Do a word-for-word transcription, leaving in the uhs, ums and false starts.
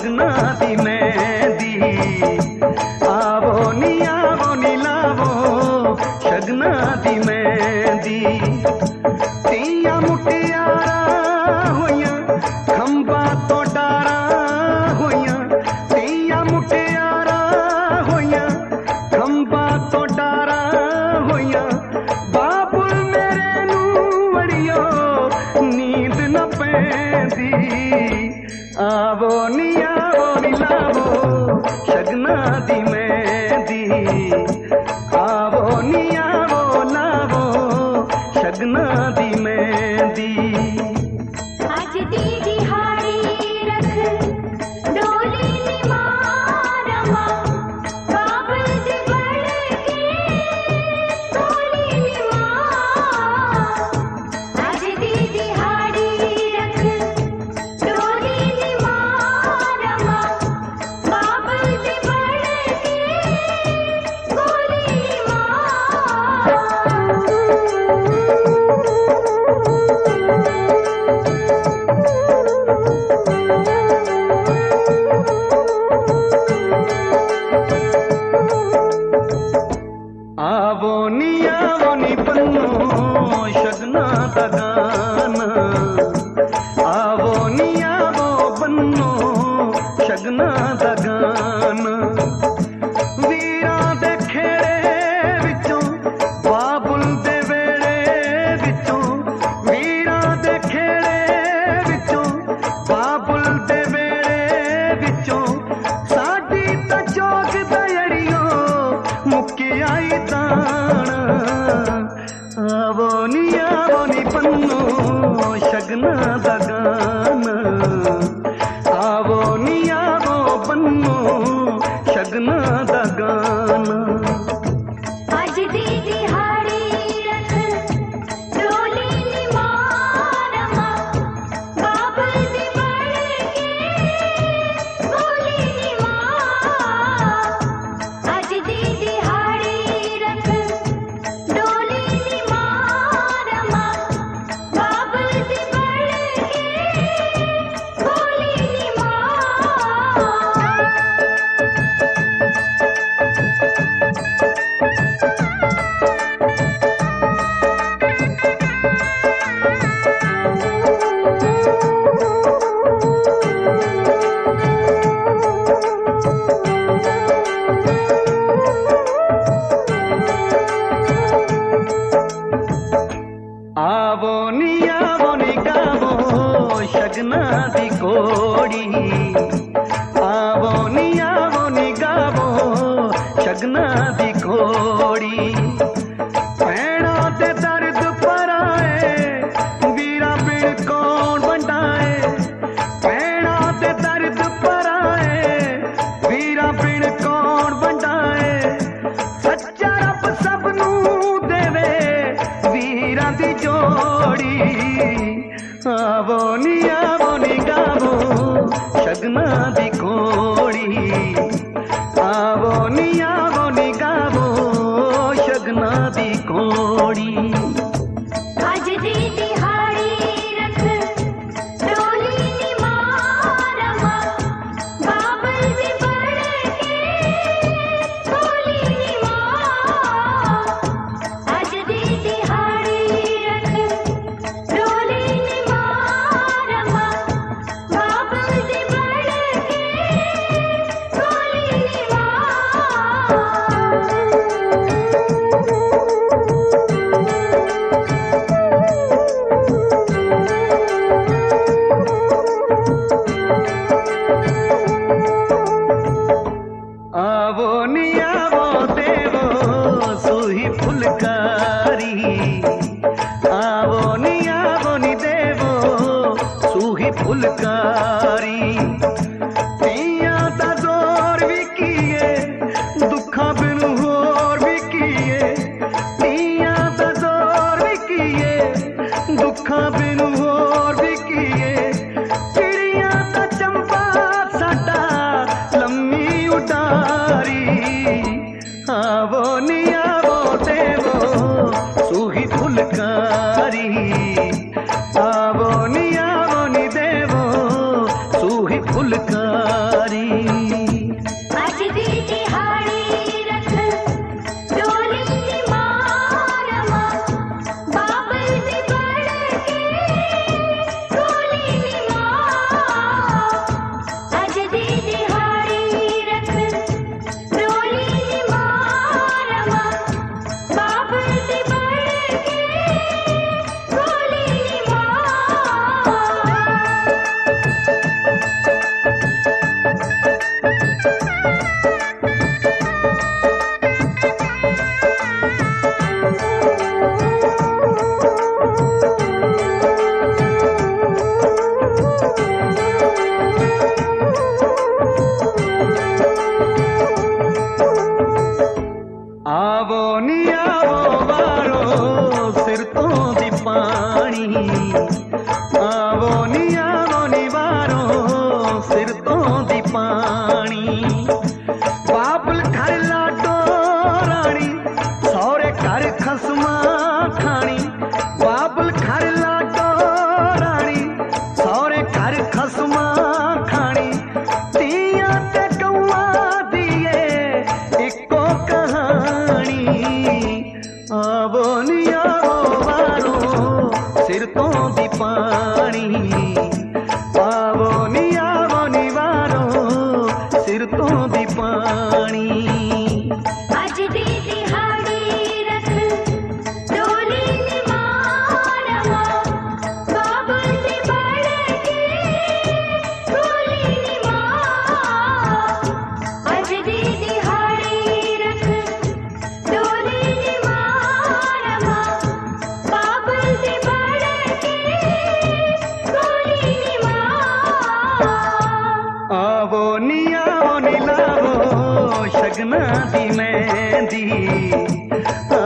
शगना दी मेहंदी। आवो नी आवो नी लावो शगना दी मेहंदी। तियां मुटियारा होइयां खंबा तो डारा होइयां। तियां मुटियारा होइयां खंबा तो डारा होइयां। बाबुल मेरे नू वड़ियो नींद न पैंदी। आवो नी आवो नी लावो शगना दी मेहंदी। आवो नी आवो लावो शगना दी मेहंदी। आज दी दिहाड़ी रख डोली नी मारमा। बाबुल दे बड़ के डोली नी मां। आज दी दिहाड़ी रख डोली नी मारमा। बाबुल दे बड़ के डोली नी मां। आवो नी आवो नी बन्नो शगना दा गाना। आवो नी आवो बन्नो शगना दा गाना। वीरां दे खेड़े विचों बाबुल दे वेड़े विचों। वीरां दे खेड़े विचों बाबुल दे वेड़े विचों। साडी तां चौक दयड़ियो मुक्की आई दाना। आवो नी आवो नी बन्नो शगना दा गाना। आवो नी आवो बन्नो शगना दा गाना। आज दी दिहाड़ी रख डोली नी मारमा। बाबुल दे बड़ के डोली नी मां। आज दी दिहाड़ी रख डोली नी मारमा। बाबुल दे बड़ के डोली नी मां। आवो नी आवो नी गावो शगना दी कोड़ी। आवो नी आवो नी गावो शगना दी कोड़ी। भैणा ते दर्द पराए वीरा बिन कौन वंडाए। भैणा ते दर्द पराए वीरा बिन कौन वंडाए। सच्चा रब सबनू देवे वीरां दी जोड़ी। आवो नी आवो नी गावो शगना दी कोड़ी। आवो नी आवो नी गावो शगना दी कोड़ी। आज दी दिहाड़ी रख डोली नी मारमा। बाबुल दे बड़ के डोली नी मां। आज दी दिहाड़ी रख डोली नी मारमा। बाबुल दे बड़ के डोली नी मां। आवो नी आवो देवो सूही फुलकारी। आवो नी आवो नी देवो सूही फुलकारी। तियां दा जोर भी किए दुखा बिन होर भी किए। तियां दा जोर भी किए दुखा बिन होर भी किए। चिड़ियां दा चंपा साडा लम्मी उडारी। आवो नी आवो देवो सूही फुलकारी। आवो नी आवो नी देवो सूही फुलकारी। लगना दी मेहंदी